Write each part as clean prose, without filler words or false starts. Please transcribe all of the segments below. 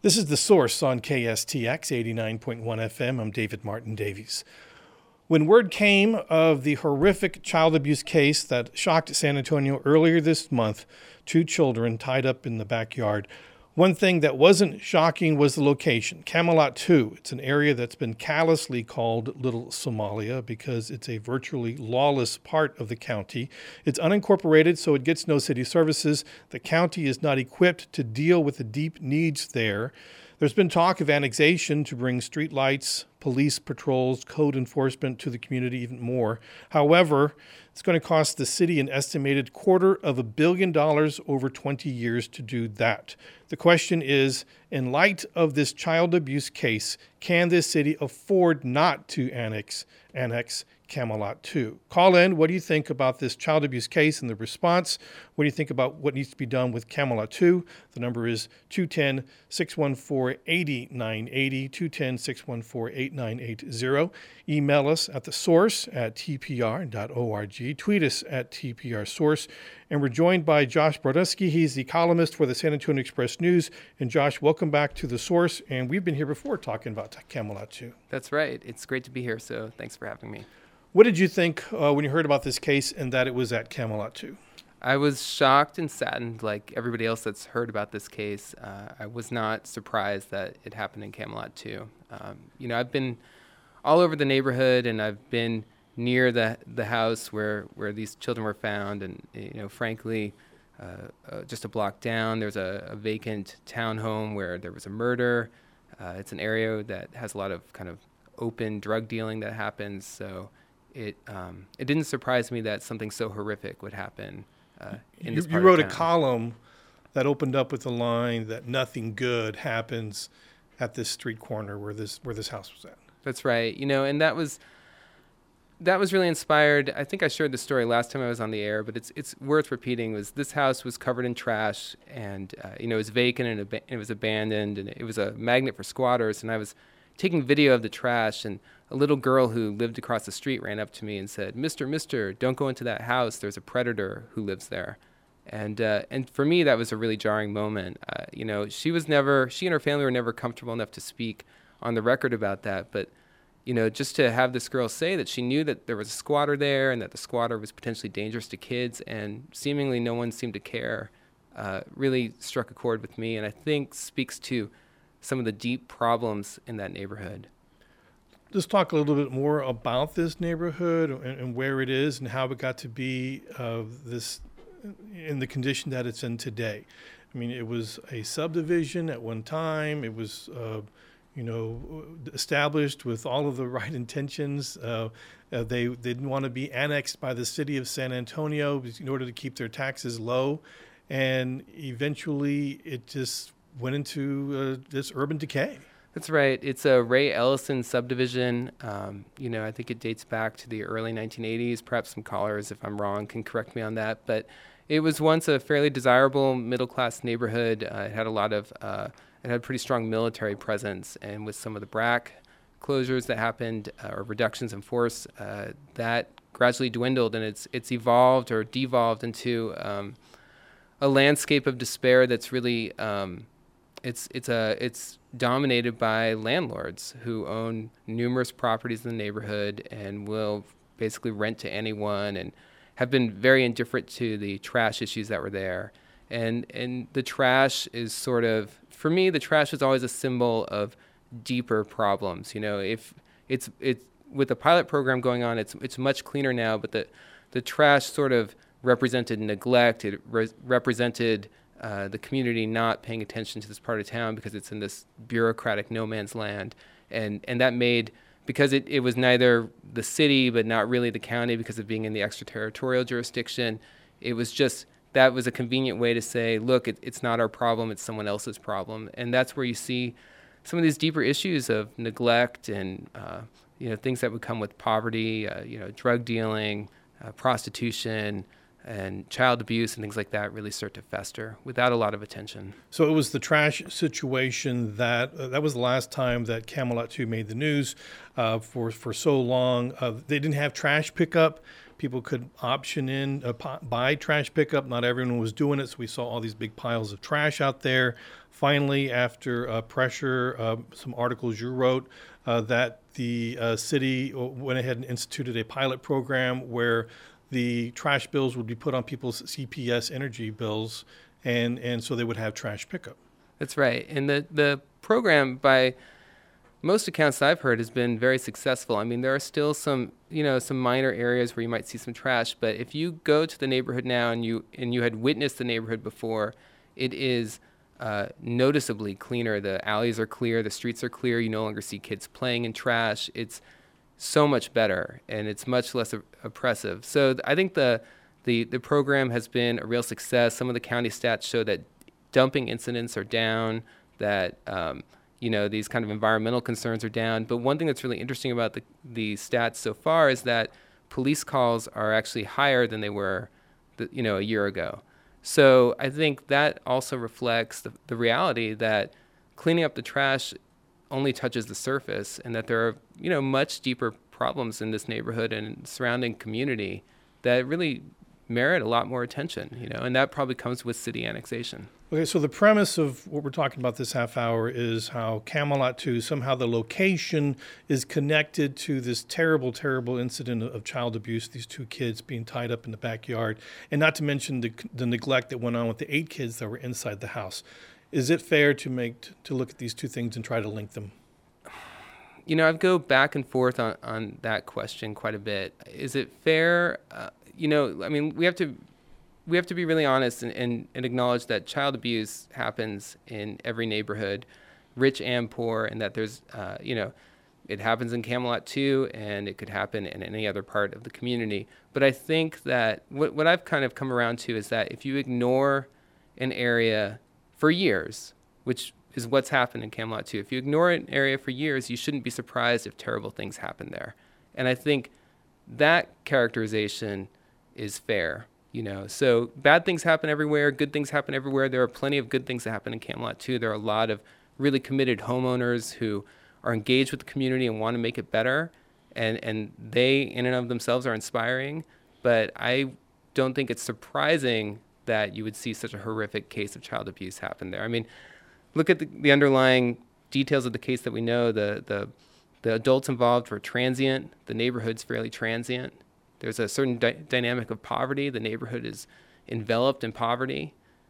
This is The Source on KSTX 89.1 FM. I'm David Martin Davies. When word came of the horrific child abuse case that shocked San Antonio earlier this month, 2 children tied up in the backyard, one thing that wasn't shocking was the location, Camelot 2. It's an area that's been callously called Little Somalia because it's a virtually lawless part of the county. It's unincorporated, so it gets no city services. The county is not equipped to deal with the deep needs there. There's been talk of annexation to bring streetlights, police patrols, code enforcement to the community, even more. However, it's going to cost the city an estimated $250 million over 20 years to do that. The question is, in light of this child abuse case, can this city afford not to annex Camelot 2? Call in. What do you think about this child abuse case and the response? What do you think about what needs to be done with Camelot 2? The number is 210-614-8980, 210-614-8980. Email us at thesource@tpr.org. Tweet us at tprsource. And we're joined by Josh Brodusky. He's the columnist for the San Antonio Express News. And Josh, welcome back to The Source. And we've been here before talking about Camelot 2. That's right. It's great to be here, so thanks for having me. What did you think when you heard about this case and that it was at Camelot 2? I was shocked and saddened, like everybody else that's heard about this case. I was not surprised that it happened in Camelot 2. I've been all over the neighborhood, and I've been near the house where these children were found, and frankly, just a block down, there's a vacant townhome where there was a murder. It's an area that has a lot of kind of open drug dealing that happens, so it didn't surprise me that something so horrific would happen in this part You wrote of a town. column that opened up with the line that nothing good happens at this street corner where this house was at. That's right. And that was really inspired. I think I shared the story last time I was on the air, but it's worth repeating. This house was covered in trash, and it was vacant, and it was abandoned, and it was a magnet for squatters. And I was taking video of the trash, and a little girl who lived across the street ran up to me and said, Mister, don't go into that house. There's a predator who lives there. And for me, that was a really jarring moment. She and her family were never comfortable enough to speak on the record about that. But, just to have this girl say that she knew that there was a squatter there and that the squatter was potentially dangerous to kids, and seemingly no one seemed to care, really struck a chord with me, and I think speaks to some of the deep problems in that neighborhood. Let's talk a little bit more about this neighborhood and where it is and how it got to be this in the condition that it's in today. I mean, it was a subdivision at one time. It was, established with all of the right intentions. They didn't want to be annexed by the city of San Antonio in order to keep their taxes low. And eventually it just went into this urban decay. That's right. It's a Ray Ellison subdivision. I think it dates back to the early 1980s. Perhaps some callers, if I'm wrong, can correct me on that. But it was once a fairly desirable middle-class neighborhood. It had it had pretty strong military presence, and with some of the BRAC closures that happened or reductions in force, that gradually dwindled, and it's evolved or devolved into a landscape of despair that's really it's dominated by landlords who own numerous properties in the neighborhood and will basically rent to anyone, and have been very indifferent to the trash issues that were there. And the trash is sort of, for me, the trash is always a symbol of deeper problems. If it's with the pilot program going on, it's much cleaner now, but the trash sort of represented neglect. It represented the community not paying attention to this part of town because it's in this bureaucratic no man's land. And that made, because it was neither the city but not really the county because of being in the extraterritorial jurisdiction, it was just, that was a convenient way to say, look, it's not our problem, it's someone else's problem. And that's where you see some of these deeper issues of neglect and things that would come with poverty, drug dealing, prostitution, and child abuse and things like that really start to fester without a lot of attention. So it was the trash situation that was the last time that Camelot 2 made the news for so long. They didn't have trash pickup people could option in, buy trash pickup. Not everyone was doing it, so we saw all these big piles of trash out there. Finally, after pressure, some articles you wrote, that the city went ahead and instituted a pilot program where the trash bills would be put on people's CPS energy bills, and so they would have trash pickup. That's right. And the program, by most accounts that I've heard, has been very successful. I mean, there are still some minor areas where you might see some trash, but if you go to the neighborhood now and you had witnessed the neighborhood before, it is noticeably cleaner. The alleys are clear, the streets are clear. You no longer see kids playing in trash. It's so much better, and it's much less oppressive. So I think the program has been a real success. Some of the county stats show that dumping incidents are down, that these kind of environmental concerns are down. But one thing that's really interesting about the stats so far is that police calls are actually higher than they were a year ago. So I think that also reflects the reality that cleaning up the trash only touches the surface, and that there are much deeper problems in this neighborhood and surrounding community that really merit a lot more attention, and that probably comes with city annexation. Okay, so the premise of what we're talking about this half hour is how Camelot 2, somehow the location is connected to this terrible, terrible incident of child abuse, these 2 kids being tied up in the backyard, and not to mention the neglect that went on with the 8 kids that were inside the house. Is it fair to look at these 2 things and try to link them? I go back and forth on that question quite a bit. Is it fair? We have to be really honest and acknowledge that child abuse happens in every neighborhood, rich and poor, and that there's, it happens in Camelot too, and it could happen in any other part of the community. But I think that what I've kind of come around to is that if you ignore an area for years, which is what's happened in Camelot too, if you ignore an area for years, you shouldn't be surprised if terrible things happen there. And I think that characterization is fair. So bad things happen everywhere, good things happen everywhere. There are plenty of good things that happen in Camelot too. There are a lot of really committed homeowners who are engaged with the community and want to make it better, and they in and of themselves are inspiring. But I don't think it's surprising that you would see such a horrific case of child abuse happen there. I mean, look at the underlying details of the case that we know. The adults involved were transient. The neighborhood's fairly transient. There's a certain dynamic of poverty. The neighborhood is enveloped in poverty.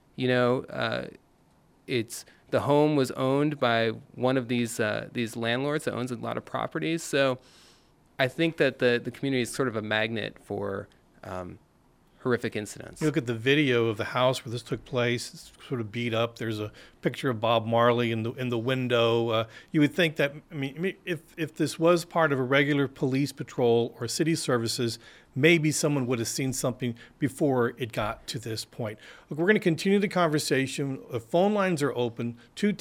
It's the home was owned by one of these landlords that owns a lot of properties. So I think that the community is sort of a magnet for horrific incidents. You look at the video of the house where this took place, it's sort of beat up. There's a picture of Bob Marley in the window. You would think that, if this was part of a regular police patrol or city services, maybe someone would have seen something before it got to this point. Look, we're going to continue the conversation. The phone lines are open,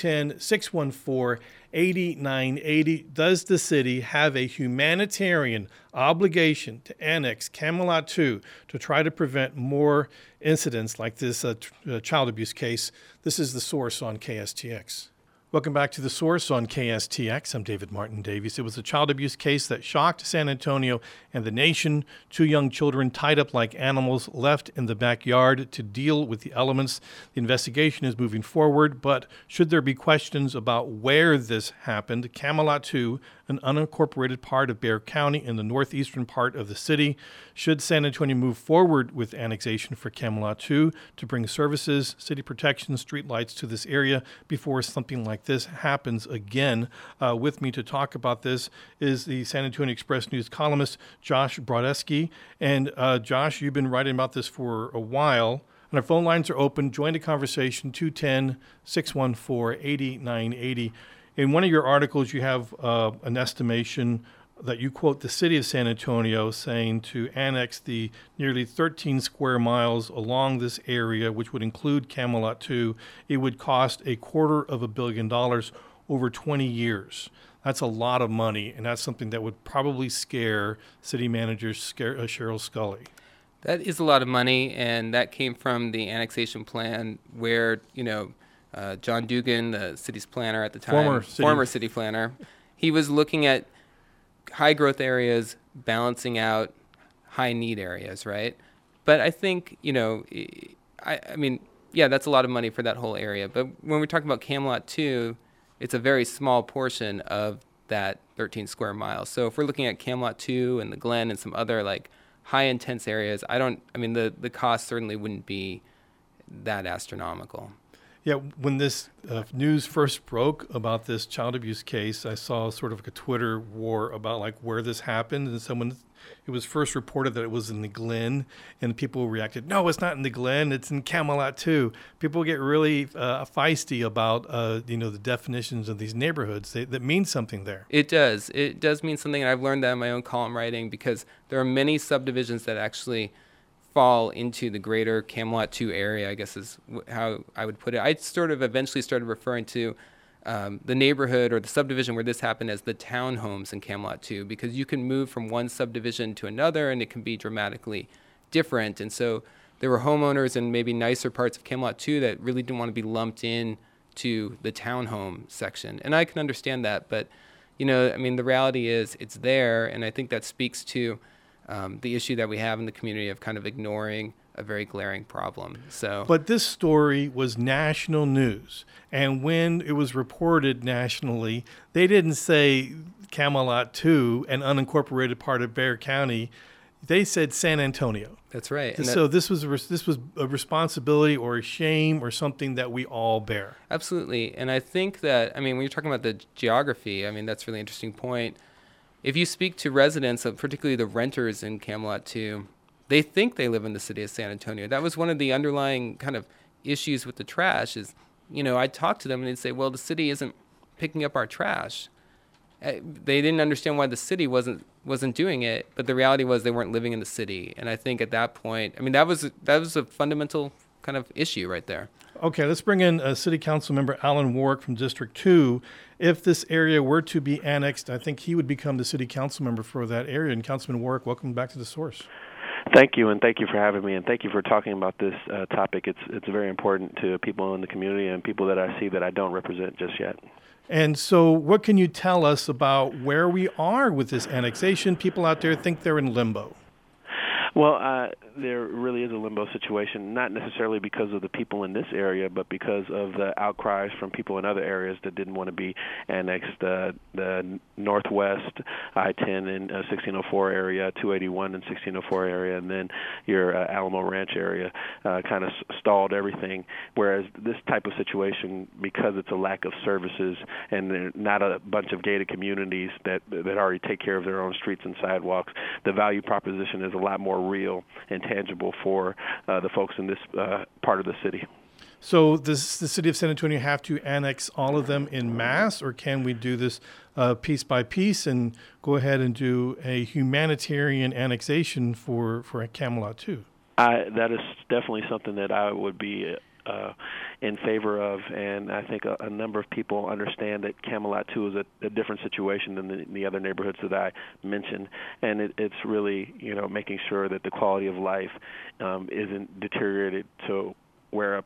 210-614-8980. Does the city have a humanitarian obligation to annex Camelot 2 to try to prevent more incidents like this child abuse case? This is The Source on KSTX. Welcome back to The Source on KSTX. I'm David Martin Davies. It was a child abuse case that shocked San Antonio and the nation. 2 young children tied up like animals left in the backyard to deal with the elements. The investigation is moving forward, but should there be questions about where this happened, Camelot 2, an unincorporated part of Bexar County in the northeastern part of the city, should San Antonio move forward with annexation for Camelot 2 to bring services, city protection, street lights to this area before something like this happens again? With me to talk about this is the San Antonio Express News columnist Josh Brodsky. And Josh, you've been writing about this for a while. And our phone lines are open. Join the conversation, 210-614-8980. In one of your articles, you have an estimation that you quote the city of San Antonio saying to annex the nearly 13 square miles along this area, which would include Camelot 2, it would cost $250 million over 20 years. That's a lot of money, and that's something that would probably scare city manager Cheryl Scully. That is a lot of money, and that came from the annexation plan where, John Dugan, the city's planner at the time, former city planner, he was looking at high growth areas, balancing out high need areas, right? But I think, I mean, yeah, that's a lot of money for that whole area. But when we're talking about Camelot 2, it's a very small portion of that 13 square miles. So if we're looking at Camelot 2 and the Glen and some other like high intense areas, the cost certainly wouldn't be that astronomical. Yeah, when this news first broke about this child abuse case, I saw sort of like a Twitter war about like where this happened, and it was first reported that it was in the Glen, and people reacted, no, it's not in the Glen, it's in Camelot 2. People get really feisty about the definitions of these neighborhoods. That means something there. It does mean something, and I've learned that in my own column writing, because there are many subdivisions that actually fall into the greater Camelot 2 area, I guess is how I would put it. I sort of eventually started referring to the neighborhood or the subdivision where this happened as the townhomes in Camelot 2, because you can move from one subdivision to another and it can be dramatically different. And so there were homeowners in maybe nicer parts of Camelot 2 that really didn't want to be lumped in to the townhome section. And I can understand that, but the reality is it's there, and I think that speaks to the issue that we have in the community of kind of ignoring a very glaring problem. But this story was national news, and when it was reported nationally, they didn't say Camelot 2, an unincorporated part of Bexar County. They said San Antonio. That's right. So this was a responsibility or a shame or something that we all bear. Absolutely. And I think that, when you're talking about the geography, that's a really interesting point. If you speak to residents, particularly the renters in Camelot 2, they think they live in the city of San Antonio. That was one of the underlying kind of issues with the trash is, I'd talk to them and they'd say, well, the city isn't picking up our trash. They didn't understand why the city wasn't doing it, but the reality was they weren't living in the city. And I think at that point, that was a fundamental kind of issue right there. Okay, let's bring in City Council member Alan Warwick from District 2. If this area were to be annexed, I think he would become the City Council member for that area. And Councilman Warwick, welcome back to The Source. Thank you, and thank you for having me, and thank you for talking about this topic. It's very important to people in the community and people that I see that I don't represent just yet. And so what can you tell us about where we are with this annexation? People out there think they're in limbo. Well, there really is a limbo situation, not necessarily because of the people in this area, but because of the outcries from people in other areas that didn't want to be annexed. The Northwest I-10 in 1604 area, 281 in 1604 area, and then your Alamo Ranch area kind of stalled everything. Whereas this type of situation, because it's a lack of services and there not a bunch of gated communities that already take care of their own streets and sidewalks, the value proposition is a lot more real and tangible for the folks in this part of the city. So does the city of San Antonio have to annex all of them in mass, or can we do this piece by piece and go ahead and do a humanitarian annexation for Camelot 2? That is definitely something that I would be in favor of, and I think a number of people understand that Camelot 2 is a different situation than the other neighborhoods that I mentioned, and it's really making sure that the quality of life isn't deteriorated to where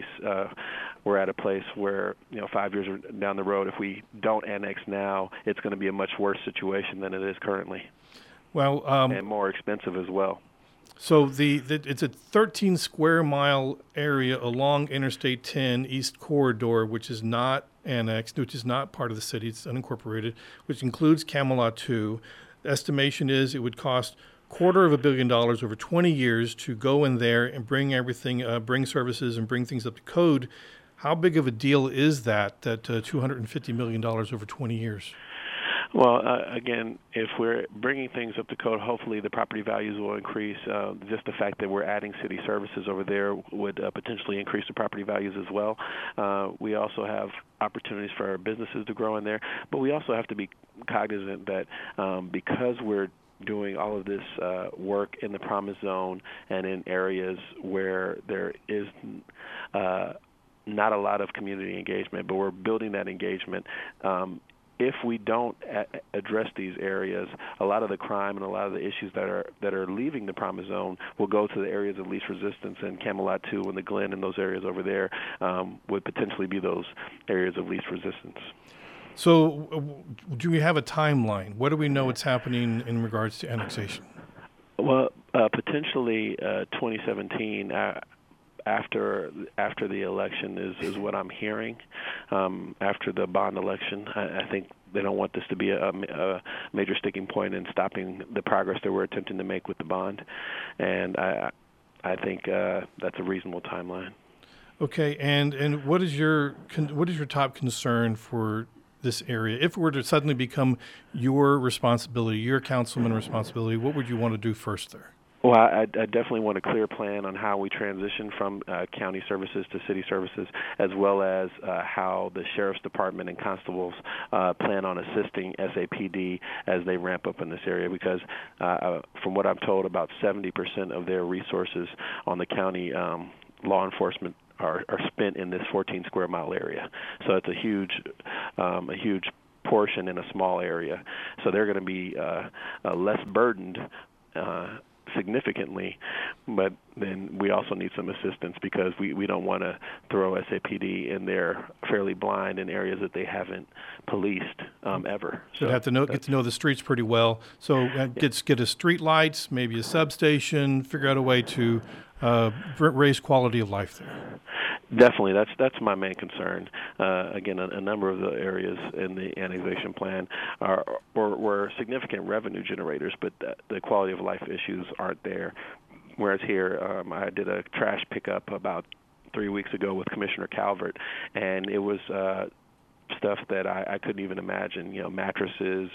we're at a place where 5 years down the road, if we don't annex now, it's going to be a much worse situation than it is currently. Well, and more expensive as well. So it's a 13 square mile area along Interstate 10 East Corridor, which is not annexed, which is not part of the city. It's unincorporated, which includes Camelot 2. The estimation is it would cost $250 million over 20 years to go in there and bring everything, bring services and bring things up to code. How big of a deal is that $250 million over 20 years? Well, again, if we're bringing things up to code, hopefully the property values will increase. Just the fact that we're adding city services over there would potentially increase the property values as well. We also have opportunities for our businesses to grow in there, but we also have to be cognizant that because we're doing all of this work in the Promise Zone and in areas where there is not a lot of community engagement, but we're building that engagement. If we don't address these areas, a lot of the crime and a lot of the issues that are leaving the Promise Zone will go to the areas of least resistance, and Camelot 2 and the Glen and those areas over there would potentially be those areas of least resistance. So do we have a timeline? What do we know what's happening in regards to annexation? Well, Potentially 2017. After the election is what I'm hearing. After the bond election, I think they don't want this to be a major sticking point in stopping the progress that we're attempting to make with the bond, and I think that's a reasonable timeline. Okay, and what is your top concern for this area? If it were to suddenly become your responsibility, your councilman responsibility, what would you want to do first there? Well, I definitely want a clear plan on how we transition from county services to city services, as well as how the sheriff's department and constables plan on assisting SAPD as they ramp up in this area. Because from what I'm told, about 70% of their resources on the county law enforcement are spent in this 14 square mile area. So it's a huge portion in a small area. So they're going to be less burdened significantly, but then we also need some assistance because we don't want to throw SAPD in there fairly blind in areas that they haven't policed ever. So have to get to know the streets pretty well. So get a street lights, maybe a substation, figure out a way to raise quality of life there. Definitely, that's my main concern. Again, a number of the areas in the annexation plan were significant revenue generators, but the quality of life issues aren't there. Whereas here, I did a trash pickup about 3 weeks ago with Commissioner Calvert, and it was stuff that I couldn't even imagine, mattresses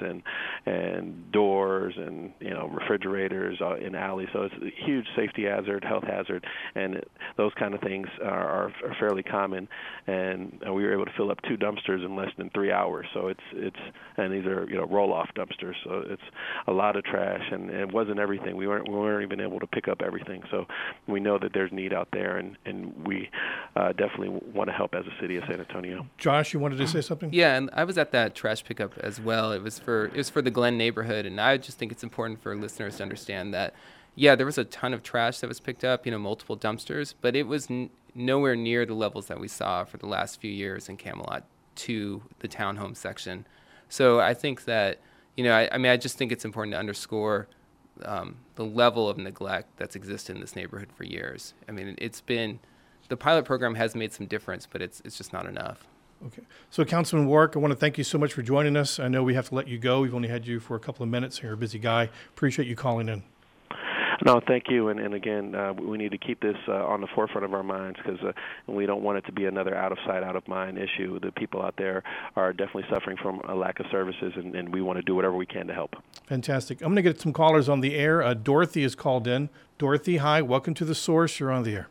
and doors and, refrigerators in alleys. So it's a huge safety hazard, health hazard, and those kind of things are fairly common. And we were able to fill up 2 dumpsters in less than 3 hours. So and these are, roll-off dumpsters. So it's a lot of trash, and it wasn't everything. We weren't even able to pick up everything. So we know that there's need out there, and we definitely want to help as a city of San Antonio. Josh, you wanted to say something? Yeah, and I was at that trash pickup as well. It was for the Glen neighborhood, and I just think it's important for listeners to understand that, yeah, there was a ton of trash that was picked up, multiple dumpsters, but it was nowhere near the levels that we saw for the last few years in Camelot to the townhome section. So I think that, I just think it's important to underscore the level of neglect that's existed in this neighborhood for years. I mean, the pilot program has made some difference, but it's just not enough. Okay. So, Councilman Warrick, I want to thank you so much for joining us. I know we have to let you go. We've only had you for a couple of minutes. You're a busy guy. Appreciate you calling in. No, thank you. And again, we need to keep this on the forefront of our minds because we don't want it to be another out-of-sight, out-of-mind issue. The people out there are definitely suffering from a lack of services, and we want to do whatever we can to help. Fantastic. I'm going to get some callers on the air. Dorothy is called in. Dorothy, hi. Welcome to The Source. You're on the air.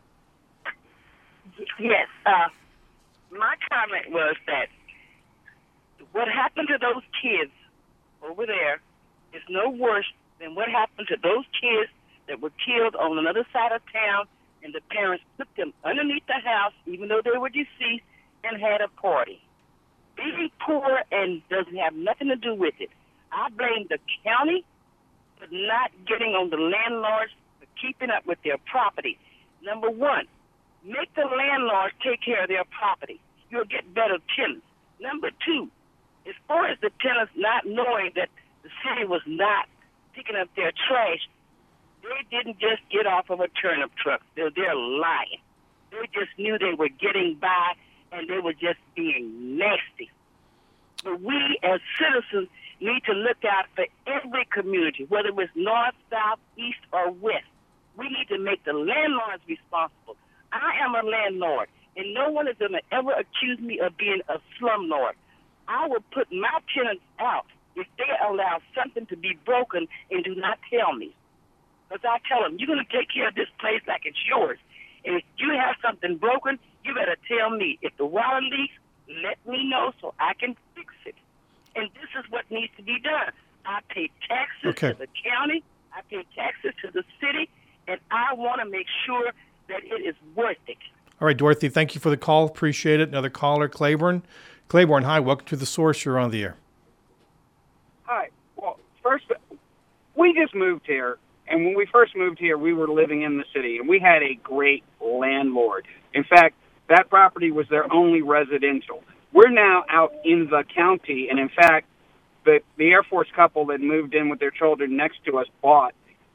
Yes. My comment was that what happened to those kids over there is no worse than what happened to those kids that were killed on another side of town, and the parents put them underneath the house, even though they were deceased, and had a party. Being poor and doesn't have nothing to do with it. I blame the county for not getting on the landlords for keeping up with their property. Number one, make the landlords take care of their property. You'll get better tenants. Number two, as far as the tenants not knowing that the city was not picking up their trash, they didn't just get off of a turnip truck. They're lying. They just knew they were getting by, and they were just being nasty. But we as citizens need to look out for every community, whether it's north, south, east, or west. We need to make the landlords responsible. I am a landlord, and no one is going to ever accuse me of being a slumlord. I will put my tenants out if they allow something to be broken and do not tell me. Because I tell them, you're going to take care of this place like it's yours. And if you have something broken, you better tell me. If the water leaks, let me know so I can fix it. And this is what needs to be done. I pay taxes to the county. I pay taxes to the city. And I want to make sure that it is worth it. All right, Dorothy, thank you for the call. Appreciate it. Another caller, Claiborne. Claiborne, hi. Welcome to The Source. You're on the air. Hi. Well, first, we just moved here. And when we first moved here, we were living in the city, and we had a great landlord. In fact, that property was their only residential. We're now out in the county, and in fact, the Air Force couple that moved in with their children next to us bought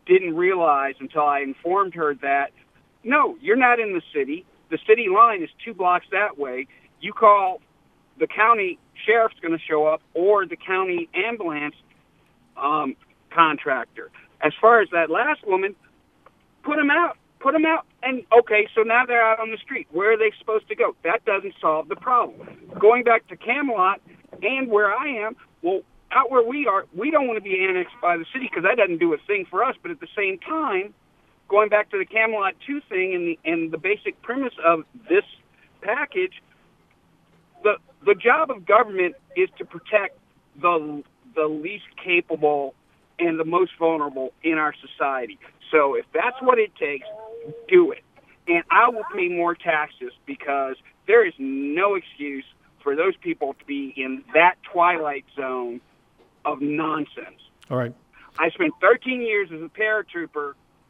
didn't realize until I informed her that, no, you're not in the city. The city line is 2 blocks that way. You call the county sheriff's going to show up, or the county ambulance contractor. As far as that last woman, put them out. And, okay, so now they're out on the street. Where are they supposed to go? That doesn't solve the problem. Going back to Camelot and where I am, well, out where we are, we don't want to be annexed by the city because that doesn't do a thing for us. But at the same time, going back to the Camelot 2 thing and the basic premise of this package, the job of government is to protect the least capable and the most vulnerable in our society. So if that's what it takes, do it. And I will pay more taxes because there is no excuse for those people to be in that twilight zone of nonsense. All right. I spent 13 years as a paratrooper,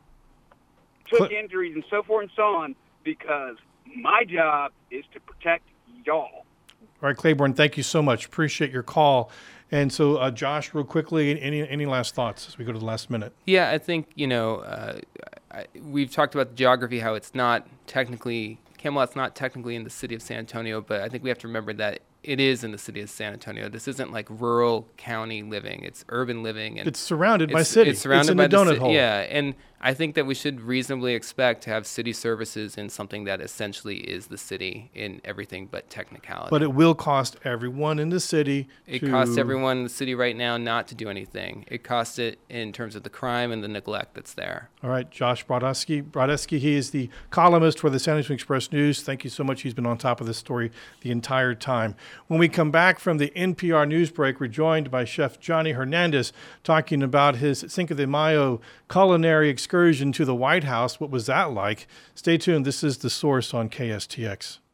took injuries and so forth and so on because my job is to protect y'all. All right, Claiborne, thank you so much. Appreciate your call. And so, Josh, real quickly, any last thoughts as we go to the last minute? Yeah, I think, we've talked about the geography, how it's not technically, Camelot's not technically in the city of San Antonio, but I think we have to remember that it is in the city of San Antonio. This isn't like rural county living. It's urban living. And it's surrounded by city. It's surrounded in by the donut hole. Yeah, and I think that we should reasonably expect to have city services in something that essentially is the city in everything but technicality. But it will cost everyone in the city. It costs everyone in the city right now not to do anything. It costs it in terms of the crime and the neglect that's there. All right, Josh Brodesky, he is the columnist for the San Antonio Express News. Thank you so much. He's been on top of this story the entire time. When we come back from the NPR news break, we're joined by Chef Johnny Hernandez talking about his Cinco de Mayo culinary excursion to the White House. What was that like? Stay tuned. This is The Source on KSTX.